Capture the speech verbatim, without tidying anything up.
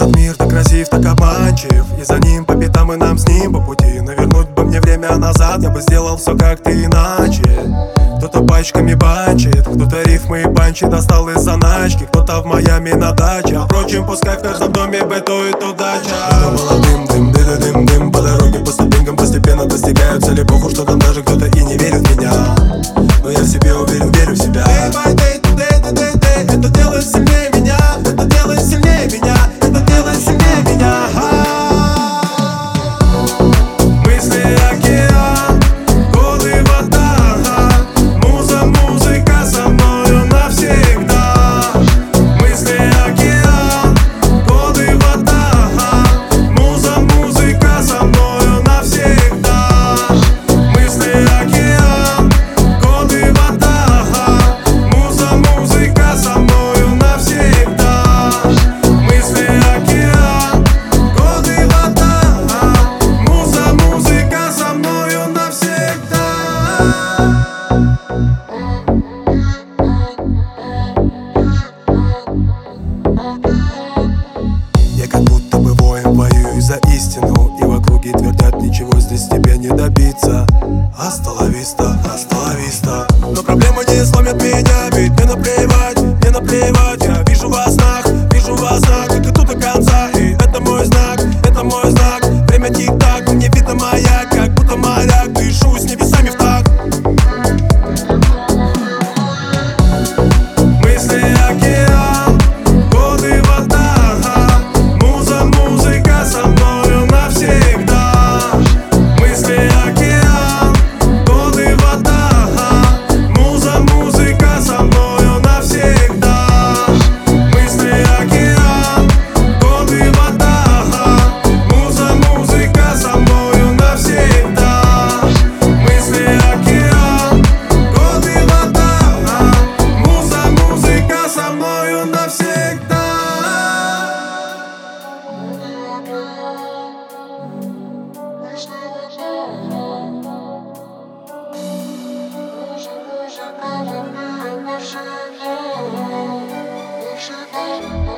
Этот мир так красив, так обманчив, и за ним по пятам и нам с ним по пути. Но вернуть бы мне время назад, я бы сделал все как-то иначе. Кто-то пачками банчит, кто-то рифмы и панчи достал из заначки, кто-то в Майами на даче. А впрочем, пускай в каждом доме бытует удача. Было дым, дым, дым, дым, дым. По дороге, по ступенькам постепенно достигают цели. Похуй, что там даже кто-то и не верит в меня, но я в себе уверен, верю в себя. Day by day, today, today, day. Это делает сильнее меня, это делает сильнее меня, это делает сильнее меня. Мысли океан, годы вода, муза, музыка со мною навсегда. Мысли океан, годы вода, муза, музыка со мною навсегда. Мысли океан, годы вода, муза, музыка со мною навсегда. Мысли океан, годы вода, муза, музыка со мною навсегда. Я как будто бы воин, воюю за истину, и в округе твердят, ничего здесь тебе не добиться. Hasta la vista, hasta la vista. Но проблемы не сломят меня, ведь мне наплевать, мне наплевать. Я вижу во снах, вижу во снах, как иду до конца, и это мой знак, это мой знак. Время тик-так, мне видно маяк, как будто моряк, дышу с небесами в такт. Мысли океан, годы вода, муза, музыка со мною навсегда. Мысли океан, годы вода, муза, музыка со мною навсегда. Мысли океан, годы вода, муза, музыка со мною навсегда. Мысли океан, годы вода, муза, музыка со мною навсегда. Thank you.